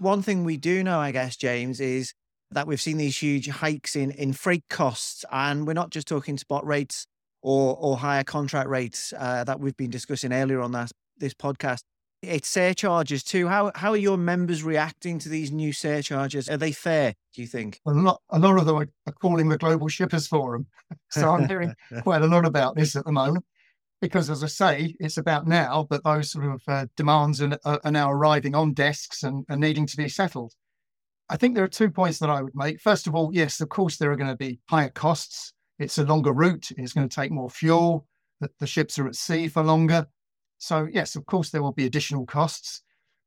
one thing we do know, I guess, James, is that we've seen these huge hikes in freight costs, and we're not just talking spot rates or higher contract rates that we've been discussing earlier on this podcast. It's surcharges too. How are your members reacting to these new surcharges? Are they fair, do you think? A lot of them are calling the Global Shippers Forum. So I'm hearing quite a lot about this at the moment because, as I say, it's about now, but those sort of demands are now arriving on desks and needing to be settled. I think there are 2 points that I would make. First of all, yes, of course, there are going to be higher costs. It's a longer route. It's going to take more fuel. The ships are at sea for longer. So, yes, of course, there will be additional costs.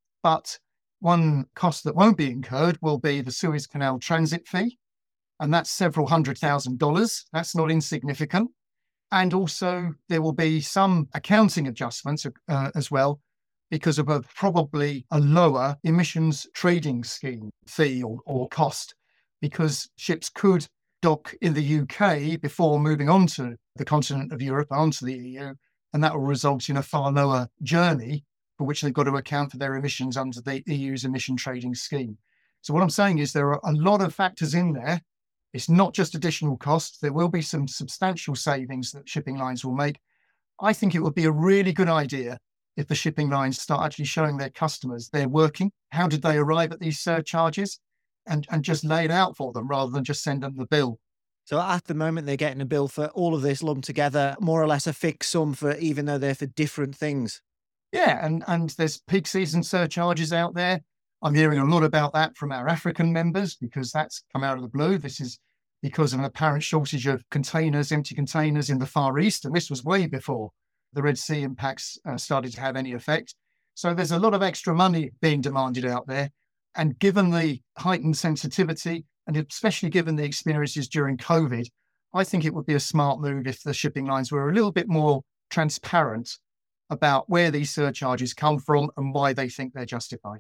But one cost that won't be incurred will be the Suez Canal transit fee. And that's several $100,000. That's not insignificant. And also, there will be some accounting adjustments as well because of probably a lower emissions trading scheme fee or cost, because ships could dock in the UK before moving on to the continent of Europe, onto the EU, and that will result in a far lower journey for which they've got to account for their emissions under the EU's emission trading scheme. So what I'm saying is there are a lot of factors in there. It's not just additional costs. There will be some substantial savings that shipping lines will make. I think it would be a really good idea if the shipping lines start actually showing their customers they're working. How did they arrive at these surcharges? And just lay it out for them rather than just send them the bill. So at the moment, they're getting a bill for all of this lumped together, more or less a fixed sum for even though they're for different things. Yeah, and there's peak season surcharges out there. I'm hearing a lot about that from our African members because that's come out of the blue. This is because of an apparent shortage of containers, empty containers in the Far East. And this was way before the Red Sea impacts started to have any effect. So there's a lot of extra money being demanded out there. And given the heightened sensitivity, and especially given the experiences during COVID, I think it would be a smart move if the shipping lines were a little bit more transparent about where these surcharges come from and why they think they're justified.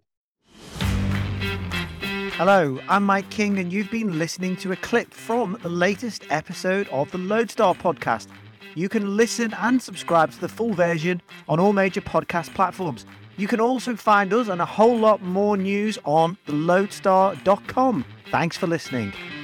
Hello, I'm Mike King, and you've been listening to a clip from the latest episode of the Lodestar podcast. You can listen and subscribe to the full version on all major podcast platforms. You can also find us and a whole lot more news on thelodestar.com. Thanks for listening.